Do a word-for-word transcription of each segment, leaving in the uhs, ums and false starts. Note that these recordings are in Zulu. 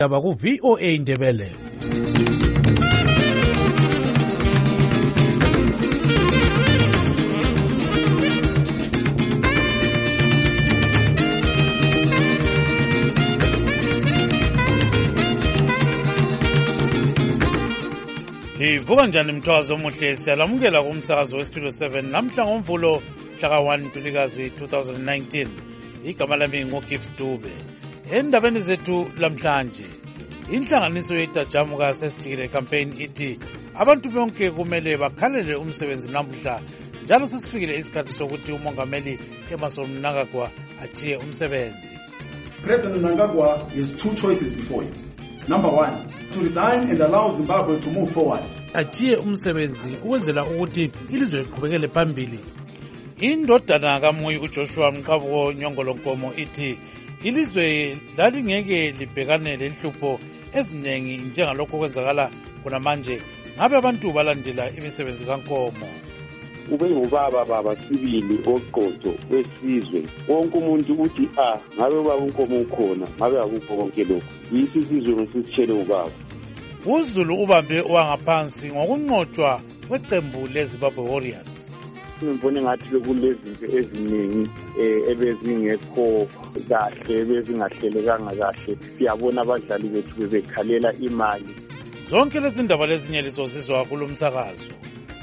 Aba ku V O A Ndebele. Ivuka njani mthwazo omuhle siyalamukela kumsakazo westudio seven namhla ngomvulo mhla one Ntulikazi two thousand nineteen. Igama lami ngoGibbs Dube. Endabeni zethu lamhlanje inhlanganiso yetajamuka sesijikile campaign ithi abantu bonke kumele bakhalele umsebenzi namuhla njalo sesifikile isikhathi sokuthi umongameli Emmerson Mnangagwa achiye umsebenzi. President Mnangagwa has two choices before him. Number one, to resign and allow Zimbabwe to move forward. Achiye umsebenzi ukwenzela ukuthi ilizwe liqhubekele phambili. Indodana kaMuyi uJoshua Mqabuko Nyongolonkomo ithi ilizwe lalingeke libhekane lenhlupho eziningi njengalokho kwenzakala khona manje ngabe abantu balandela imisebenzi kaNkomo. Ube ngubaba baba sibili oqotho wesizwe wonke umuntu uthi ah ngabe ubaba uNkomo ukhona ngabe akukho konke lokho yisi isizwe ngisitshele ubaba. uZulu ubambe owangaphansi ngokunqotshwa kweqembu leZimbabwe Warriors. Ngibona ngathi kulezinto eziningi ebezingekho kahle ebezingahlelekanga kahle siyabona abadlali bethu bebekhalela imali. Zonke lezi ndaba lezinye lizozizwa kulomsakazo.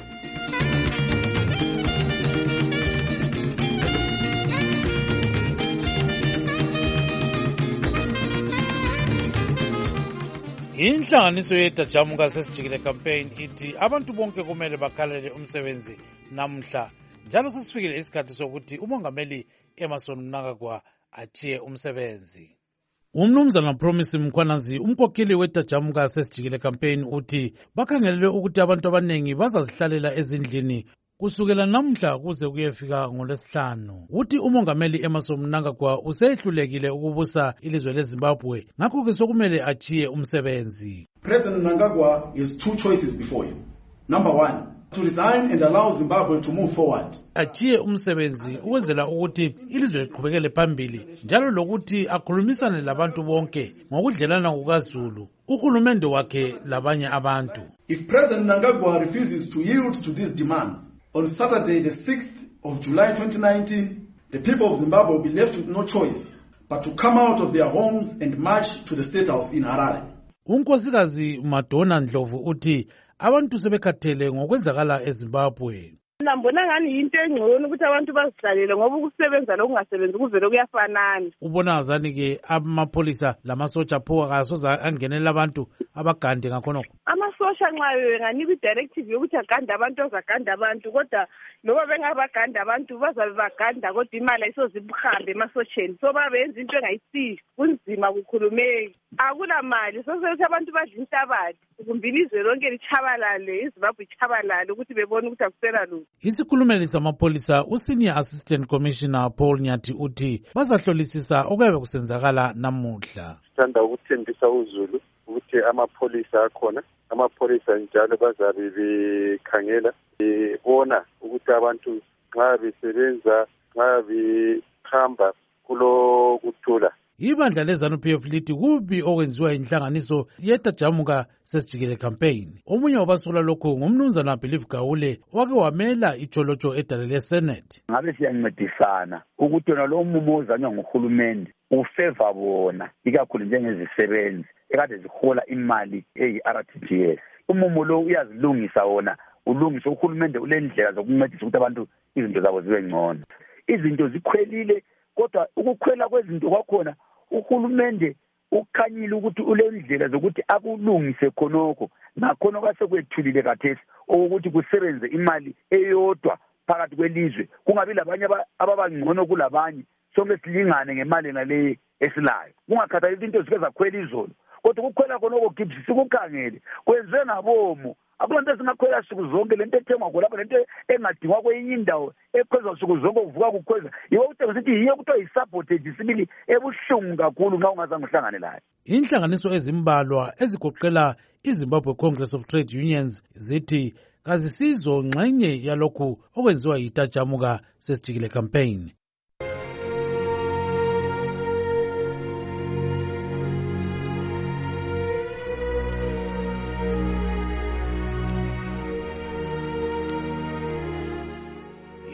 Inhlanganiso yetajamuka sesijikile campaign ithi abantu bonke kumele bakhalele umsebenzi namuhla njalo sesifikile isikhathi sokuthi umongameli Emmerson Mnangagwa achiye umsebenzi. Umnumzana Promise Mkhwanazi umkhokheli wetajamuka sesijikile campaign uthi bakhangelele ukuthi abantu abanengi bazazihlalela ezindlini kusukela namuhla kuze kuyefika ngolesihlanu. Uthi umongameli Emmerson Mnangagwa usehlulekile ukubusa ilizwe leZimbabwe ngakho ke sokumele achiye umsebenzi. President Mnangagwa has two choices before him. Number one, to resign and allow Zimbabwe to move forward. Achiye umsebenzi ukwenzela ukuthi ilizwe liqhubekele phambili njalo lokuthi akhulumisane labantu bonke ngokudlelana kukaZulu uhulumende wakhe labanye abantu. If President Mnangagwa refuses to yield to these demands, on Saturday, the sixth of July twenty nineteen, the people of Zimbabwe will be left with no choice but to come out of their homes and march to the State House in Harare. Unkosikazi Madonna Ndlovu uthi abantu sebekhathele ngokwenzakala eZimbabwe. Nambona ngani into engcono ukuthi abantu bazihlalele ngoba ukusebenza lokungasebenzi kuvele kuyafanana. Ubona azani ke amapolisa lamasotsha pho akasoza angenela abantu abagande ngakhonoko. Amasosha nxa nganika idirective yokuthi aganda abantu ozaganda abantu kodwa loba bengabaganda abantu bazabe baganda kodwa imali ayisozibuhambe emasosheni so babenza into engayisizi kunzima kukhulumeki akula mali so sethi abantu badla inhlabathi kumbilizwe lonke lichabalale iZimbabwe ichabalale ukuthi bebone ukuthi akusela lutho. Isikhulumeli samapolisa uSenior Assistant Commissioner Paul Nyati uthi bazahlolisisa okuyabe kusenzakala namuhla. Sithanda ukuthembisa uZulu ukuthi amapolisa akhona amapolisa njalo bazabe bekhangela bebona ukuthi abantu nxa besebenza nxa behamba kulo kuthula. Ibandla leZANU P F lithi kubi okwenziwa inhlanganiso yetajamuka sesijikile campaign. Omunye wabasula lokho ngumnumzana Believe Gawule wake wamela ijolojo edale leSenate. Ngabe siyancedisana ukuthi yona lo mumo ozanywa nguhulumende ufeva bona ikakhulu njengezisebenzi ekade zihola imali eyi-R T G S. Umumo lo uyazilungisa wona ulungisa uhulumende ulendlela zokuncedisa ukuthi abantu izinto zabo zibe ngcono. Izinto zikhwelile kodwa ukukhwela kwezinto kwakhona uhulumende ukhanyile ukuthi ulendlela zokuthi akulungise khonoko nakhona kwasekwethulile kathesi ukuthi kusebenze imali eyodwa phakathi kwelizwe kungabi labanye ababangcono kulabanye sonke silingane ngemali ngale esilayo kungakhathaleki into zike zakhwela izolo kodwa ukukhwela khonoko Gibbs sikukhangele kwenziwe ngabomo akulonto esingakhwela siku zonke lento ethengwa khona lapho lento engadingwa kwenye indawo ekhwezwa siku zonke uvuka kukhweza yiwo uthenga sithi yiyo kuthiwa yisabotage isibili ebuhlungu kakhulu nxa ungazange uhlangane layo. Inhlanganiso ezimbalwa ezigoqela iZimbabwe Congress of Trade Unions zithi kazisizo ngxenye yalokhu okwenziwa yitajamuka sesijikile campaign.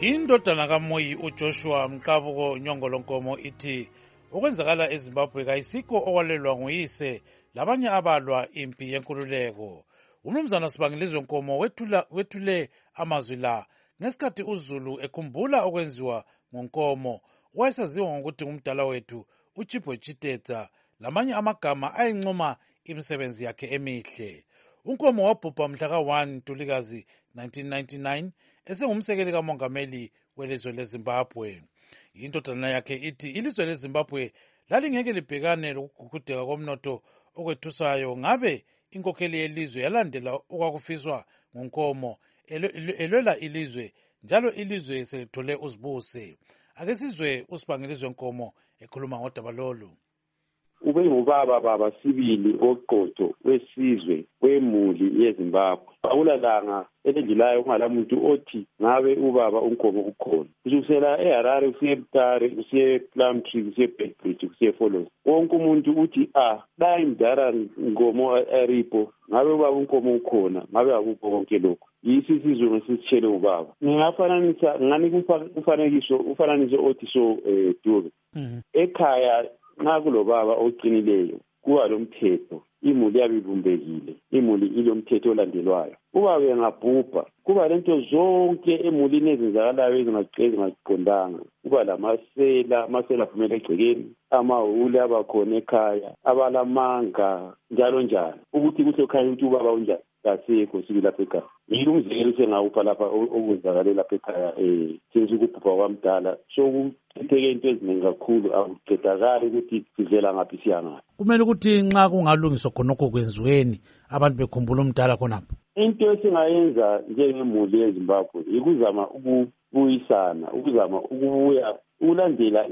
Indodana kaMoyi uJoshua Mqabuko Nyongolonkomo ithi okwenzakala eZimbabwe kayisikho okwalelwa nguyise labanye abalwa impi yenkululeko. Umnumzana Sibangilizwe Nkomo wethula wethule amazwi la ngesikhathi uZulu ekhumbula okwenziwa ngoNkomo owayesaziwa ngokuthi ngumdala wethu uChipwe Chiteta lamanye amagama ayincoma imisebenzi yakhe emihle. uNkomo wabhubha mhla ka first Ntulikazi nineteen ninety-nine esengumsekeli kamongameli welizwe leZimbabwe. Indodana yakhe ithi ilizwe leZimbabwe lalingeke libhekane lokugugudeka komnotho okwethusayo ngabe inkokheli yelizwe yalandela okwakufiswa nguNkomo elwela ilizwe njalo ilizwe selithole uzibuse. Ake sizwe uSibangilizwe Nkomo ekhuluma ngodaba lolu. Ube ngubaba baba sibili oqotho wesizwe kwemuli yeZimbabwe. Akulalanga elengilayo ungalamuntu othi ngabe ubaba uNkomo ukhona. Kusukela eHarare usiye eButare usiye ePlumtree usiye eBedbridge usiye eFollows. Wonke umuntu uthi ah la imdara Nkomo eripo ngabe ubaba uNkomo ukhona ngabe akukho konke lokho. Yisi sizwe ngesitshele ubaba. Ngingafananisa ngani kumfanekiso ufananiso othi so eh Dube. Ekhaya nxa kulobaba oqinileyo kuba lomthetho imuli yabibumbekile imuli ilomthetho olandelwayo. Ubaba engabhubha kuba lento zonke emulini ezenzakalayo ezingaqedi ngaqondanga. Kuba lamasela amasela aphumela egcekeni amahule abakhona ekhaya abalamanga njalo njalo ukuthi kuhle ekhaya ukuthi ubaba unjani kasekho sibili lapha ekhaya. Yilo umzekelo sengawupha lapha okuzakale lapha ekhaya eh sesukubhubha kwamdala so kutheke into eziningi kakhulu akuqedakali ukuthi sivela ngaphi siyangaphi. Kumele ukuthi nxa kungalungiswa khonokho kwenziweni abantu bekhumbula umdala khonapho. Into esingayenza njengemuli yeZimbabwe ikuzama ukubuyisana ukuzama ukubuya ulandela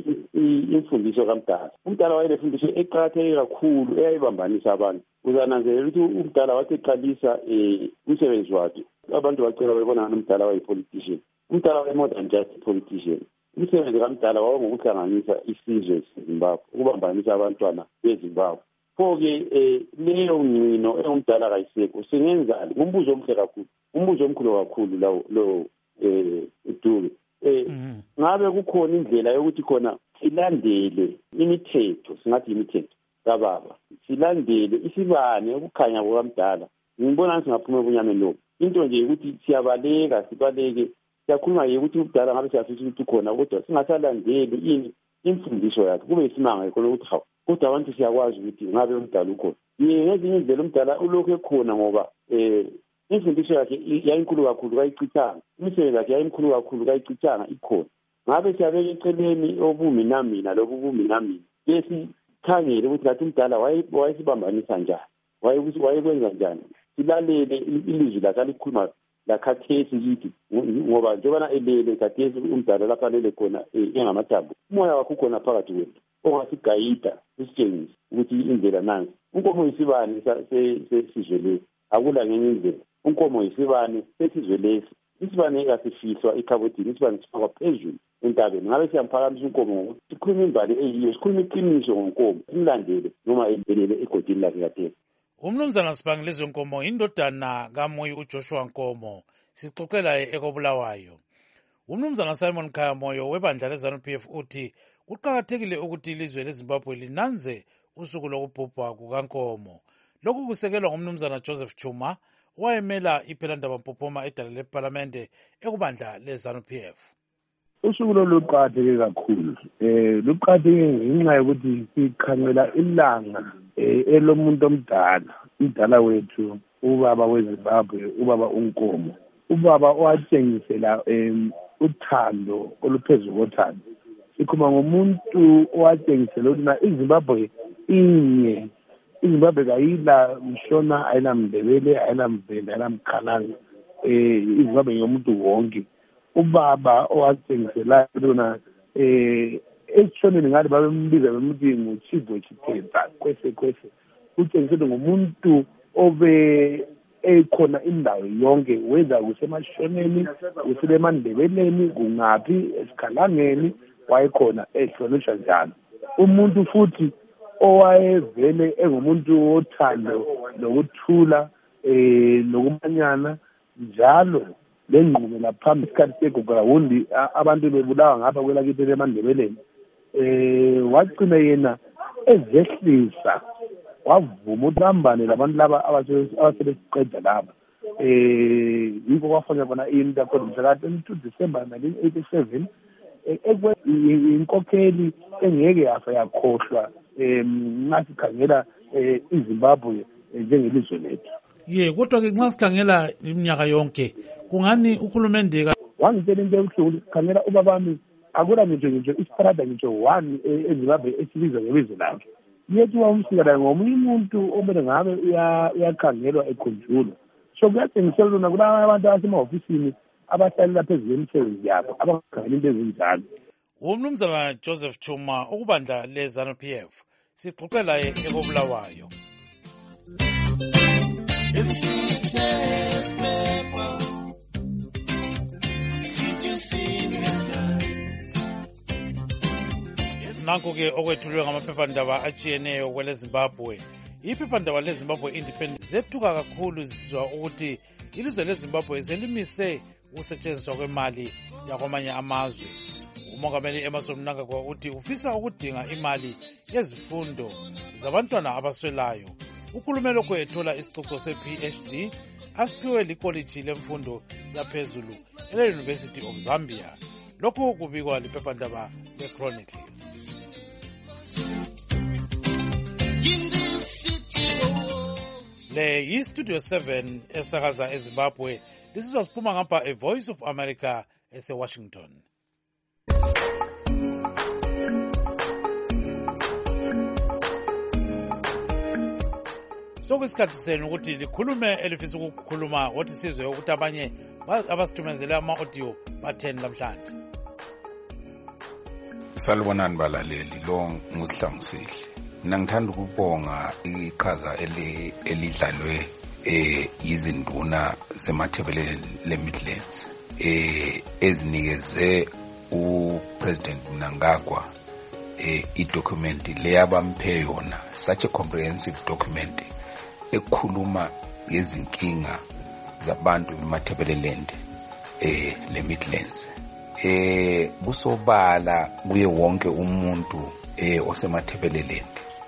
imfundiso kaMdala. uMdala wayelefundisho eqakatheke kakhulu eyayibambanisa abantu. Uzananzelela ukuthi uMdala wathi eqalisa umsebenzi wakhe abantu bacela bebona uMdala wayipolitician. uMdala waye more than just politician. Umsebenzi kaMdala wayengokuhlanganisa isizwe seZimbabwe ukubambanisa abantwana beZimbabwe. Pho-ke leyo ngcino engumdala kayisekho singenzani ngumbuzo omhle kakhulu umbuzo omkhulu kakhulu lawo lo eh Dube. Eh ngabe kukhona indlela yokuthi khona silandele imithetho singathi imithetho kababa silandele isibane ukukhanya kwamdala. Ngibona singaphuma ebunyameni lo into nje ukuthi siyabaleka sibaleke siyakhuluma ukuthi umdala ngabe siyafisa ukuthi khona kodwa singasalandeli ini imfundiso yakhe kube isimanga ekho ukuthi hawu kodwa abantu siyakwazi ukuthi ngabe umdala ukhona. Ngezinye indlela umdala ulokhu ekhona ngoba eh imfundiso yakhe yayinkulu kakhulu kayichithanga imisebenzi yakhe yayinkulu kakhulu kayichithanga ikhona. Ngabe siyabeka eceleni obumi namina lobu bumi namina bese khangele ukuthi lathi umdala wayesibambanisa njani wayekwenza njani silalele ilizwi lakhe likhuluma lakhathesi kithi ngoba njengoba elele khathesi umdala lapha lele khona engamathambo umoya wakho khona phakathi kwethu ongasigayida usitshengise ukuthi indlela nansi. uNkomo yisibani sesizwe lesi akula ngenye indlela. uNkomo yisibani sesizwe lesi isibani ekasifihlwa ekhabotini isibani sifakwa phezulu entabeni. Ngabe siyamphakamisa uNkomo ngokuthi sikhulume imbali eyiyo sikhulume iqiniso ngoNkomo simlandele noma elele egodini lakhe kathesi. Umnumzana Sibangilizwe Nkomo indodana kaMoyi uJoshua Nkomo sixoxela ekobulawayo. Umnumzana Simon Khaya Moyo webandla leZANU P F uthi kuqakathekile ukuthi ilizwe leZimbabwe linanze usuku lokubhubha kukaNkomo. Lokhu kusekelwa ngumnumzana Joseph Chuma owayemela iPhelandaba Mpophoma edala leParlamente ekubandla leZANU P F. Usuku lo luqakatheke kakhulu eh luqakatheke ngenxa yokuthi sikhanqela ilanga elomuntu omdala umdala wethu ubaba weZimbabwe ubaba uNkomo ubaba owatshengisela uthando oluphezulu kothando. Sikhuluma ngomuntu owatshengisela ukuthi na iZimbabwe inye iZimbabwe kayila mshona ayila Mndebele ayila Mvenda ayila Mkhalanga eh iZimbabwe yomuntu wonke. Ubaba owatshengisela lona eh eshoneni ngale babembiza bemuthi nguChipwe Chiteta kwese kwese utshengisela ngomuntu obe ekhona indawo yonke weza kusemashoneni kuselemandebeleni kungaphi esikhalangeni wayekhona ehlonishwa njalo. Umuntu futhi owayevele engumuntu wothando lokuthula eh lokumanyana njalo lengqubela phambi isikhathi segugrawundi abantu bebulawa ngapha kwelakithi eMandebeleni eh wagcina yena ezehlisa wavuma uthambane labantu laba abasebesiqeda laba eh yiko kwafanya bona into kodwa twenty-two December nineteen eighty-seven ekwe inkokheli engeke yafa yakhohlwa em ngasikhangela iZimbabwe njengelizwe lethu. Ye kodwa ke nxa sikhangela iminyaka yonke kungani uhulumende wangitshela into ebuhlungu khangela ubabami akula ngitsho ngitsho isiparada ngitsho one eZimbabwe esibiza ngebizo lakhe yethu wamsikela ngomunye umuntu omele ngabe uyakhangelwa ekhonjulwa so kuyatshengisela lona kulaba abantu abasemahofisini abahlalela phezulu kwemisebenzi yabo abakhangela into ezinjalo. Umnumzana Joseph Chuma ukubandla le-ZANU P F sixoxela ekobulawayo. Nanku ke okwethulwe ngamaphephandaba atshiyeneyo kwele Zimbabwe. Iphephandaba leZimbabwe Independent zethuka kakhulu zisizwa ukuthi ilizwe leZimbabwe selimise ukusetshenziswa kwemali yakwamanye amazwe. Umongameli Emmerson Mnangagwa uthi ufisa ukudinga imali yezifundo zabantwana abaswelayo. Ukhulume lokho ethola isicoco se-P H D asiphiwe likoliji lemfundo yaphezulu ele-University of Zambia. Lokho kubikwa liphephandaba le-Chronicle. Le yi-Studio seven esakaza eZimbabwe lisizwa siphuma ngapha e-Voice of America ese-Washington. Sokusikhathi senu ukuthi likhulume elifisa ukukhuluma wothi sizwe ukuthi abanye abasithumezele ama-audio batheni namhlanje. Salibonani balaleli lo nguSihlangusihle. Mina ngithanda ukubonga iqhaza elidlalwe eh izinduna zemathebeleni leMidlands eh ezinikeze uPresident Mnangagwa eh idocument leyabampe yona, such a comprehensive document ekhuluma ngezinkinga zabantu bemathebelelende eh leMidlands. Eh kusobala kuye wonke umuntu eh osemathebelelende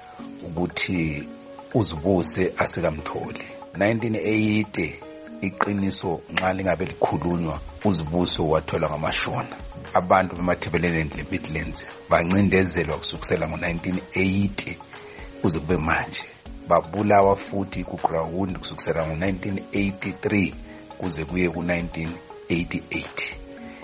ukuthi uzibuse asikamtholi. nineteen eighty iqiniso nxa lingabe likhulunywa uzibuso wathola ngamashona. Abantu bemathebelelende leMidlands bancindezelwa kusukela ngo nineteen eighty kuze kube manje. Babulawa futhi ku ground kusukela ngo nineteen eighty-three kuze kuye ku nineteen eighty-eight.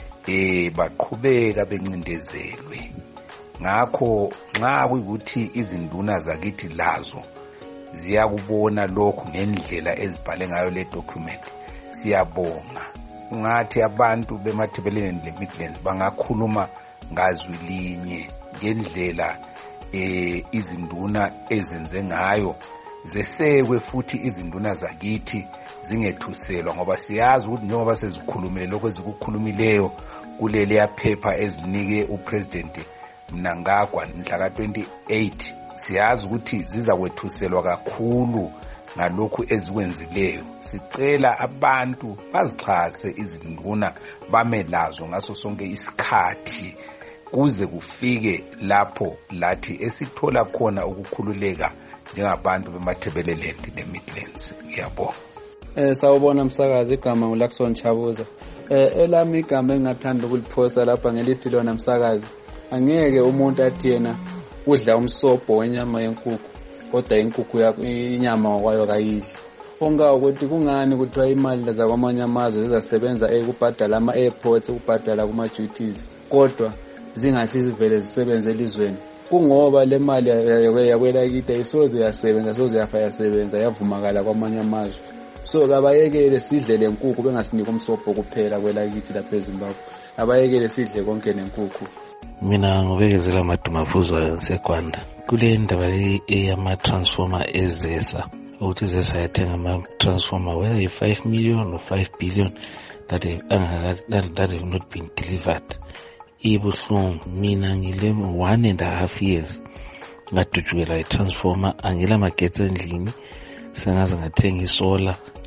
Eh baqhubeka bencindezelwe. Ngakho nxa kuyikuthi izinduna zakithi lazo ziyakubona lokhu ngendlela ezibhale ngayo le document, siyabonga. Ngathi abantu bemathebeleni leMidlands bangakhuluma ngazwi linye ngendlela eh izinduna ezenze ngayo, zesekwe futhi izinduna zakithi zingethuselwa, ngoba siyazi ukuthi njengoba sezikhulumile lokho ezikukhulumileyo kuleli yaphepha ezinike uPresident Mnangagwa mhla ka twenty-eight, siyazi ukuthi zizakwethuselwa kakhulu ngalokhu ezikwenzileyo. Sicela abantu bazichaze izinduna bamelazo ngaso sonke isikhathi kuze kufike lapho lathi esithola khona ukukhululeka njengabantu bemathebelelende leMidlands. Ngiyabonga. Eh sawubona msakazi, igama nguLaxon Chabuza. Eh elami igama engathanda ukuliphosa lapha ngelithi lona msakazi. Angeke umuntu athi yena udla umsobho wenyama yenkukhu kodwa inkukhu yakho inyama ngokwayo kayidli. Onga ukuthi kungani kuthiwa imali zakwamanye amazwe zizasebenza ekubhadala ama-airports, ukubhadala kuma-duties kodwa zingahle zivele zisebenze elizweni. Kungoba le mali yakwelakithi ayisoze yasebenza, soze yafa yasebenza yavumakala kwamanye amazwe. So kabayekele sidle le nkukhu bengasiniki umsobho kuphela kwelakithi lapha eZimbabwe. Abayekele sidle konke nenkukhu. Mina ngobekezela Madumavuzo ngiseGwanda. Kule ndaba eyama transformer ezesa ukuthi ezesa yathenga ama transformer whether i five million or five billion that that, that have not been delivered. Ibuhlungu. Mina ngile one and a half years ngadujukela i transformer, angela magetsi endlini, sengaze ngathenga isola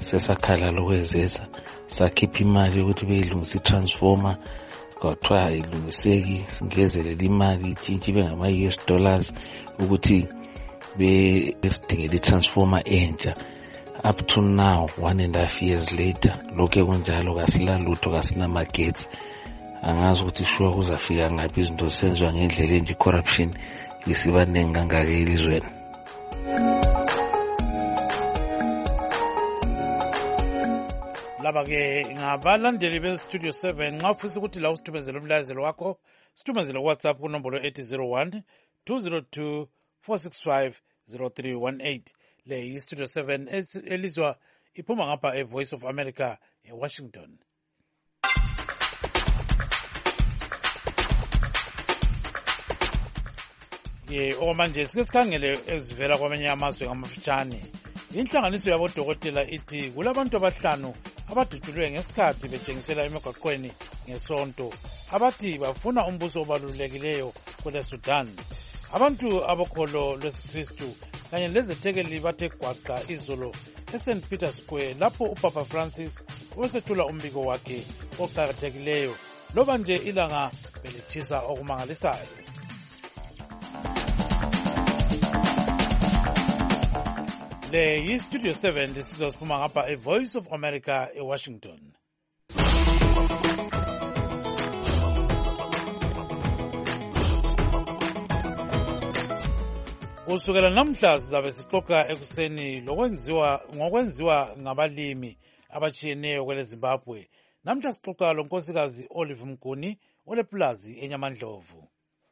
sesakhala lokwezesa sakhipha imali yokuthi beyilungisa i-transformer kwathiwa ayilungiseki singezelela imali itshintshi ibe ngama-U S dollars ukuthi besidingela i-transformer entsha. Up to now, one and a half years later, lokhu kunjalo kasilalutho kasinamagetsi. Angazi ukuthi sure kuzafika ngaphi izinto zisenziwa ngendlela enje corruption isibaningi kangaka elizweni. Laba ke ngabalandeli be-Studio seven nxa ufisa ukuthi la usithumezele umlayezelo wakho sithumezele ku-WhatsApp kunombolo eight zero one two zero two four six five zero three one eight. Le yi-Studio seven elizwa iphuma ngapha e-Voice of America eWashington. Ye okwamanje sike sikhangele ezivela kwamanye amazwe ngamafitshane. Inhlanganiso yabodokotela ithi kulabantu abahlanu abadutshulwe ngesikhathi betshengisela emigwaqweni ngesonto abathi bafuna umbuso obalulekileyo kule Sudan. Abantu abokholo lwesikristu kanye lezethekeli bathe gwaqa izolo eSaint Peter Square lapho uPapa Francis wesethula umbiko wakhe oqakathekileyo loba nje ilanga belithisa okumangalisayo. Le yi-Studio seven lisizwa siphuma ngapha e-Voice of America eWashington. Kusukela namhla sizabe sixoxa ekuseni lokwenziwa ngokwenziwa ngabalimi abatshiyeneyo kwele Zimbabwe. Namhla sixoxa lo nkosikazi Olive Mguni oleplazi eNyamandlovu.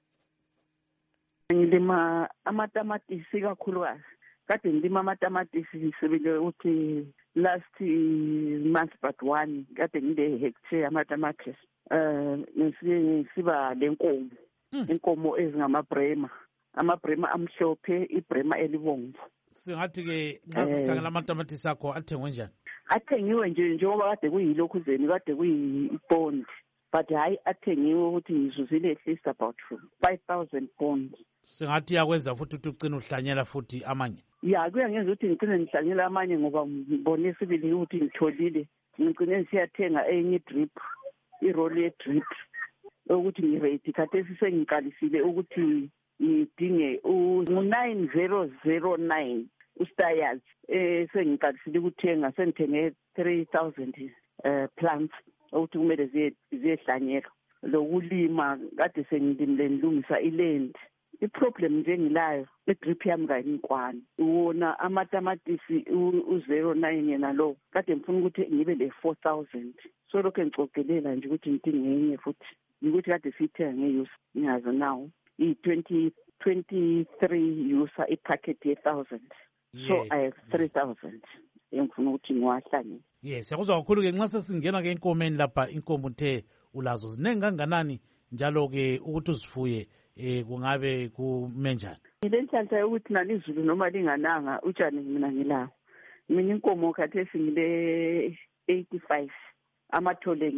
Ngilima amatamatisi kakhulukazi. Kade ngilima amatamatisi sebele uthi last month but one kade ngile hectare amatamatisi. Eh ngisiba lenkomo. Inkomo ezingamabrema. Amabrema amhlophe ibrema elibomvu. Singathi ke nxa sikhangela amatamatisi akho athengwe njani? Athengiwe nje njengoba kade kuyilokuzeni kade kuyipound but hayi athengiwe ukuthi ngizuzile at least about five thousand pounds. Singathi yakwenza futhi ukuthi ucina uhlanyela futhi amanye. Ya kuyangenza ukuthi ngicine ngihlanyela amanye ngoba ngibone sibili ukuthi ngitholile ngicine siyathenga enye drip iroli ye drip ukuthi ngiready khathesi sengiqalisile ukuthi ngidinge u-nine zero zero nine ustayers eh sengiqalisile ukuthenga sengithenge three thousand eh plants ukuthi kumele ziye ziyehlanyelwa lokulima kade sengilimile ngilungisa iland. I-problem nje ngilayo i-drip yami kayikwani wona amatamatisi u zero nine yena lo kade ngifuna ukuthi ngibe le four thousand so lokho ngicokelela nje ukuthi ngidingenye futhi ukuthi kade sithenga ngeuse ngiyazi now i-twenty twenty-three user ipacket ye thousand so I have three thousand engifuna ukuthi ngiwahlanye. Yes yakuzwa kakhulu ke nxa sesingena ke inkomeni lapha inkomo uthe ulazo ziningi kanganani njalo ke ukuthi uzifuye eh kungabe kumenjani? Ngilenhlanhla ukuthi nani izulu noma lingananga utshani mina ngilawo. Mina inkomo khathesi ngile eighty-five amathole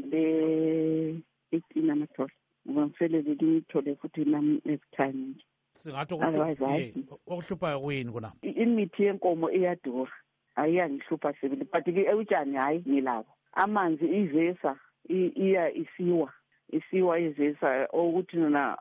ngile eighteen amathole. Ngifanele ngithole futhi nami next time. Singathi okuhluphayo kuyini kona? Imithi yenkomo iyadura. Ayiyangihlupha sebele but ke utshani hayi ngilawo. Amanzi izesa iya isiwa. Isiwa izesa ukuthi na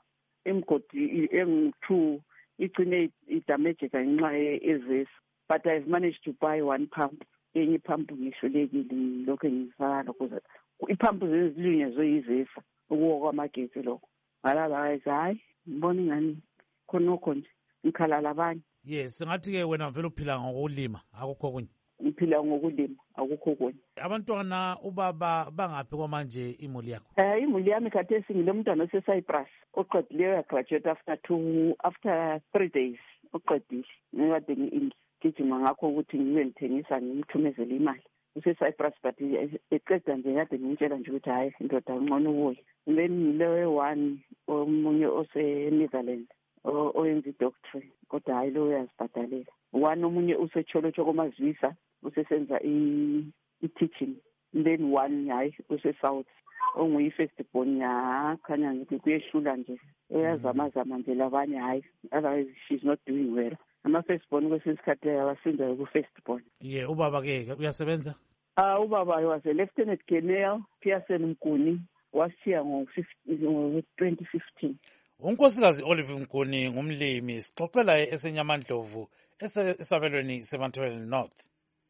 imgodi engu-two igcine idamage kanxa ezesa but I've managed to buy one pump enye pump ngihlulekile lokho ngizifaka lokho ipump zezilunye zoyizesa ukuwa kwamagetsi lokho ngalaba hayi ngibona ngani khonokho nje ngikhala abanye. Yes singathi ke wena vele uphila ngokulima akukho kunye. Ngiphila ngokulima akukho kunye. Abantwana ubaba bangaphi kwamanje imuli yakho? Eh imuli yami khathesi ngile mntwana ose-Cyprus oqedileyo yagraduate after two after three days oqedile ngikade ngigijima ngakho ukuthi ngibe ngithengisa ngimthumezele imali use-Cyprus but eqeda nje kade ngimtshela nje ukuthi hayi indoda ngcono ukuya. Then ngile one omunye ose-Netherlands oyenza idoctorate kodwa hayi lo uyazibhadalela. One omunye usetsholotsho komazwisa usesenza i-teaching. Then one hayi use-South onguyi-first born yakhanya ngithi kuyehlula nje uyazamazama nje labanye hayi otherwise she's not doing well. ama-firstborn kwesinye isikhathi awasinda ku-firstborn. Ye, ubaba-ke uyasebenza? Uh, ubaba was a Lieutenant Colonel Pearson Mkuni, washiya ngo-twenty fifteen. Unkosikazi Olive Mkuni ngumlimi, sixoxela eseNyamandlovu esabelweni seMatabele North.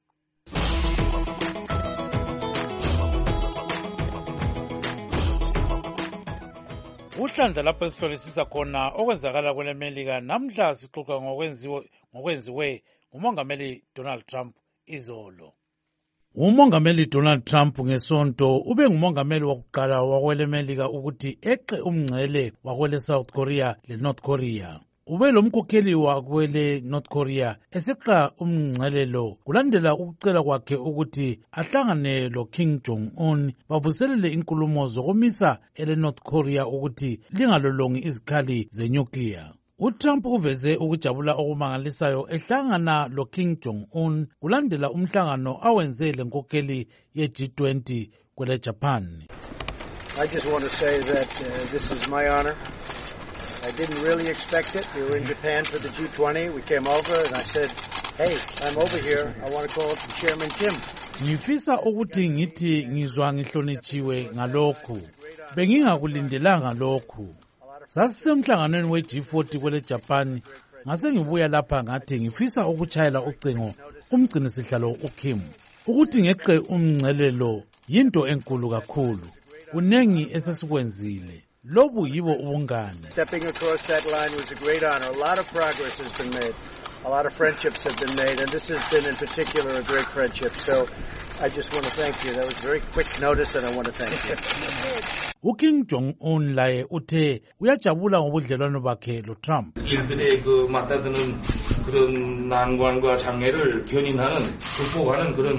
Uhlandla lapho esihlolisisa khona okwenzakala kwele Melika namhla sixoxa ngokwenziwe ngokwenziwe ngumongameli Donald Trump izolo. Umongameli Donald Trump ngesonto ube ngumongameli wokuqala wakwele Melika ukuthi eqe umngcele wakwele South Korea le North Korea. Ube lo mkhokheli wakwele North Korea eseqa umngcele lo kulandela ukucela kwakhe ukuthi ahlangane lo Kim Jong Un bavuselele inkulumo zokumisa ele North Korea ukuthi lingalolongi izikhali zenuclear. uTrump uveze ukujabula okumangalisayo ehlangana lo Kim Jong Un kulandela umhlangano awenze lenkokheli ye G twenty kwele Japan. I just want to say that uh, this is my honor. I didn't really expect it. We were in Japan for the G twenty. We came over and I said, hey, I'm over here. I want to call Chairman Kim. Ngifisa ukuthi ngithi ngizwa ngihlonitshiwe ngalokhu. Bengingakulindelanga lokhu. Sasisemhlanganweni we G forty kwele Japan. Ngase ngibuya lapha ngathi ngifisa ukuchayela ucingo kumgcini sihlalo uKim. Ukuthi ngeqe umngcelelo yinto enkulu kakhulu. Kunengi esesikwenzile. Lobu yibo ubungane. Stepping across that line was a great honor. A lot of progress has been made. A lot of friendships have been made, and this has been in particular a great friendship. So I just want to thank you. That was very quick notice, and I want to thank you. uKim Jong Un laye uthe uyajabula ngobudlelwano bakhe lo Trump. 일들의 그 맞다드는 그런 난관과 장애를 견인하는 극복하는 그런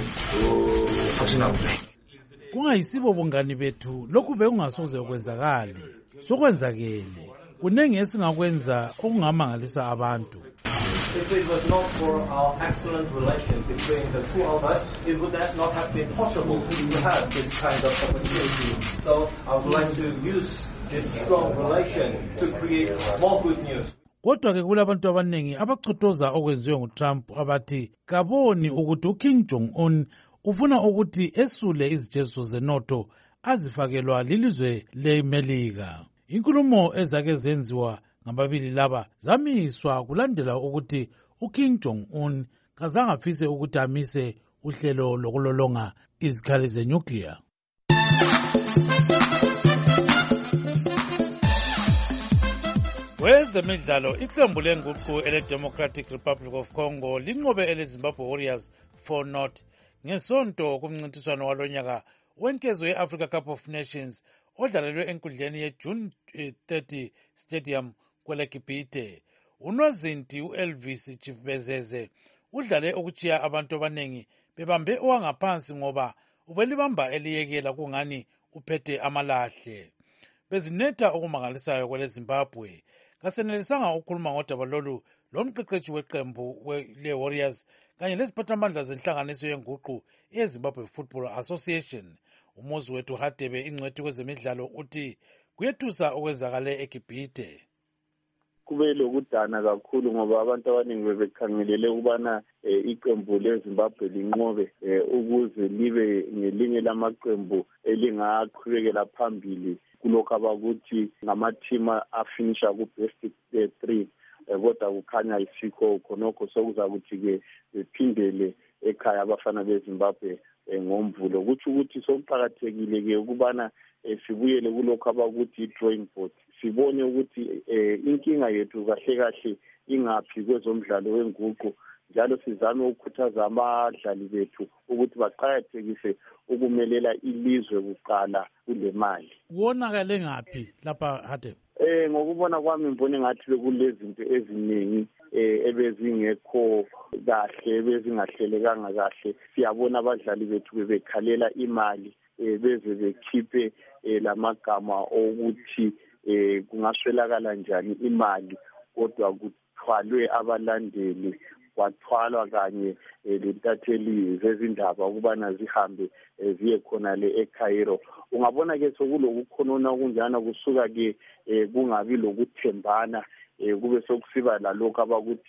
어, 확신합니다. Kungayisibo bongani bethu lokhu bekungasoze kwenzakale sokwenzakele kunengi esingakwenza okungamangalisa abantu. If it was not for our excellent relation between the two of us, it would not have been possible to have this kind of opportunity. So I would like to use this strong relation to create more good news. Kodwa ke kulabantu abaningi abachotoza okwenziwe nguTrump abathi kaboni ukuthi uKim Jong Un ufuna ukuthi esule izijezo zenotho azifakelwa lilizwe leMelika. Inkulumo ezake zenziwa ngababili laba zamiswa kulandela ukuthi uKim Jong Un kazange afise ukuthi amise uhlelo lokulolonga izikhali zenuclear. Kwezemidlalo iqembu lenguqu ele Democratic Republic of Congo linqobe ele Zimbabwe Warriors four naught ngesonto kumncintiswano walonyaka wenkezo ye-Africa Cup of Nations odlalelwe enkundleni ye-June thirty Stadium kwele Kibite. Unozinti u-Elvis Chifbezeze udlale ukuchiya abantu abanengi bebambe owangaphansi ngoba ubelibamba eliyekela kungani uphethe amalahle. Bezinetha okumangalisayo kwele Zimbabwe. Kasenelisanga ukukhuluma ngodaba lolu lomqeqeshi weqembu le-Warriors kanye leziphathamandla zenhlanganiso yenguqu ye-Zimbabwe Football Association. Umuzi wethu Hadebe ingcwethi kwezemidlalo uthi kuyethusa okwenzakale eGibhite. Kube lokudana kakhulu ngoba abantu abaningi bebekhangelele ukubana iqembu leZimbabwe linqobe ukuze libe ngelinye lamaqembu elingaqhubekela phambili kulokho abakuthi ngamathima afinisha ku best three. Kodwa kukhanya isikho khonokho sokuza ukuthi ke bephindele ekhaya abafana beZimbabwe ngomvulo kuthi ukuthi sokuqhakathekile ke ukubana sibuyele kulokho abakuthi drawing board sibone ukuthi inkinga yethu kahle kahle ingaphi kwezomdlalo wenguqu njalo sizame ukukhuthaza abadlali bethu ukuthi baqhakathekise ukumelela ilizwe kuqala kule mali. Wonakale ngaphi lapha Hadebe? Eh ngokubona kwami ngibone ngathi bekulezinto eziningi eh ebezingekho kahle ebezingahlelekanga kahle. Siyabona abadlali bethu bebekhalela imali eh beze bekhiphe lamagama okuthi eh kungaswelakala njani imali kodwa kuthwalwe abalandeli kwathwalwa kanye lentatheli zezindaba ukubana zihambe ziye khona le eCairo. Ungabona ke sokulokukhonona okunjana kusuka ke kungabi lokuthembana kube sokusiba lalokho abakuthi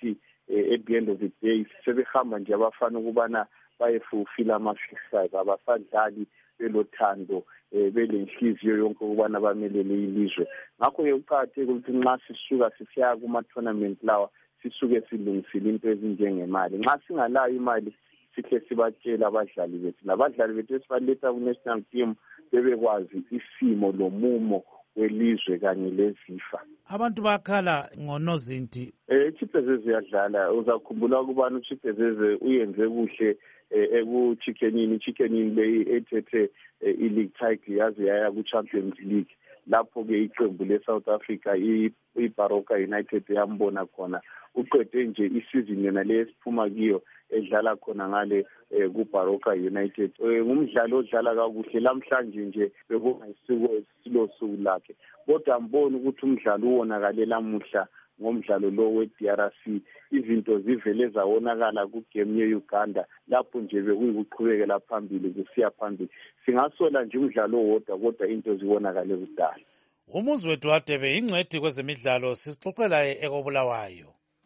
at the end of the day sebehamba nje abafana ukubana bayefulfilla ama-fixers abasadlali belothando belenhliziyo yonke ukubana bamelele ilizwe. Ngakho-ke kuqakathekile ukuthi nxa sisuka sisiya kuma-tournament lawa sisuke silungisile into ezinjengemali. Nxa singalayo imali sikhe sibatshela abadlali bethu nabadlali bethu esibaletha ku-national team bebekwazi isimo lomumo welizwe kanye lezifa. Abantu bakhala ngonozinti. Eh Chipezeze yadlala uzakhumbula ukubana uChipezeze uyenze kuhle ekuchickenini chickenini le ethethe i-league title yaze yaya ku-Champions League lapho ke iqembu le-South Africa i-Baroka United yambona khona uqede nje isizini yona le esiphuma kiyo edlala khona ngale ku-Baroka United. Ngumdlalo odlala kakuhle lamhlanje nje bebona isilo suku lakhe kodwa mbona ukuthi umdlalo uwonakale lamuhla ngomdlalo lo we-D R C izinto zivele zawonakala ku-game ye-Uganda lapho nje bekuyikuqhubekela phambili kusiya phambili. Singasola nje umdlalo wodwa kodwa into zibonakale kudala. Umuzi wethu Hadebe ingcedi kwezemidlalo sixoxela ekobulawayo.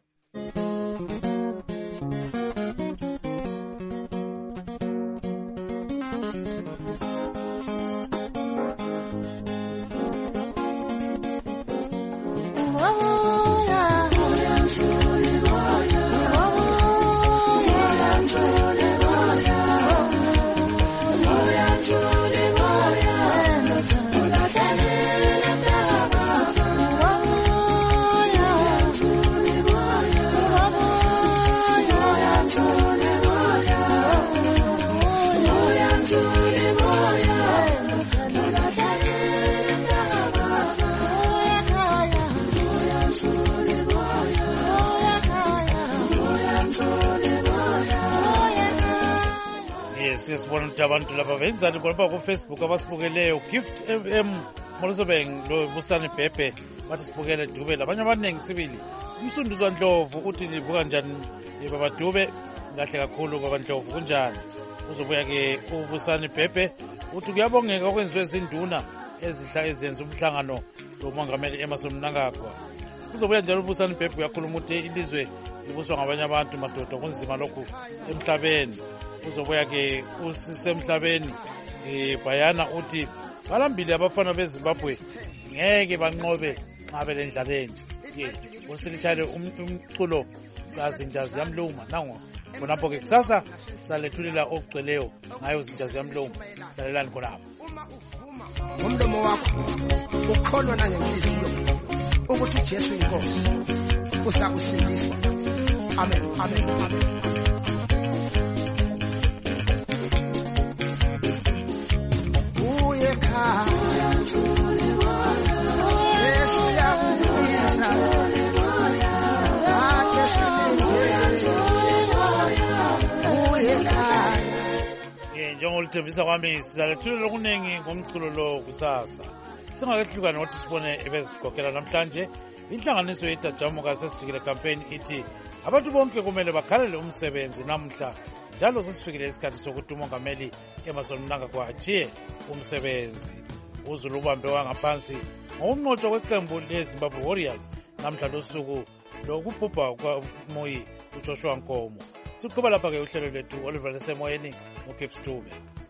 Siyasibona ukuthi abantu laba benzani khona ku Facebook abasibukeleyo Gift F M Molosobeng lo Busani Bhebhe bathi sibukele Dube labanye abaningi sibili umsunduzwa Ndlovu uthi livuka njani baba Dube kahle kakhulu baba Ndlovu kunjani uzobuya ke uBusani Bhebhe uthi kuyabongeka okwenziwe izinduna ezihla ezenza umhlangano lomongameli Emmerson Mnangagwa uzobuya njalo uBusani Bhebhe uyakhuluma ukuthi ilizwe libuswa ngabanye abantu madoda kunzima lokhu emhlabeni uzobuya ke usisemhlabeni eh Bayana uthi balambile abafana beZimbabwe ngeke banqobe nxa belendlaleni ye usilitshale umculo kaZinjazi yamluma nango khonapho ke kusasa salethulela okugcweleyo ngayo Zinjazi yamluma lalelani khonapho umlomo wakho ukholwa nangenhliziyo ukuthi uJesu inkosi uzakusindisa. Amen, amen, amen. Njengolithembisa kwami sizalethulelo okuningi ngomculo lo kusasa singakehlukana ukuthi sibone ebezigqokela namhlanje inhlanganiso yedajamuka sesijikile campaign ithi abantu bonke kumele bakhalele umsebenzi namhla njalo sesifikile isikhathi sokuthi umongameli Emmerson Mnangagwa achiye umsebenzi uzulu ubambe wangaphansi ngokunqotshwa kweqembu leZimbabwe Warriors namhla losuku lokubhubha kwaMoyi uJoshua Nkomo. Siqhubeka lapha ke uhlelo lethu Oliver lesemoyeni uKips Dube.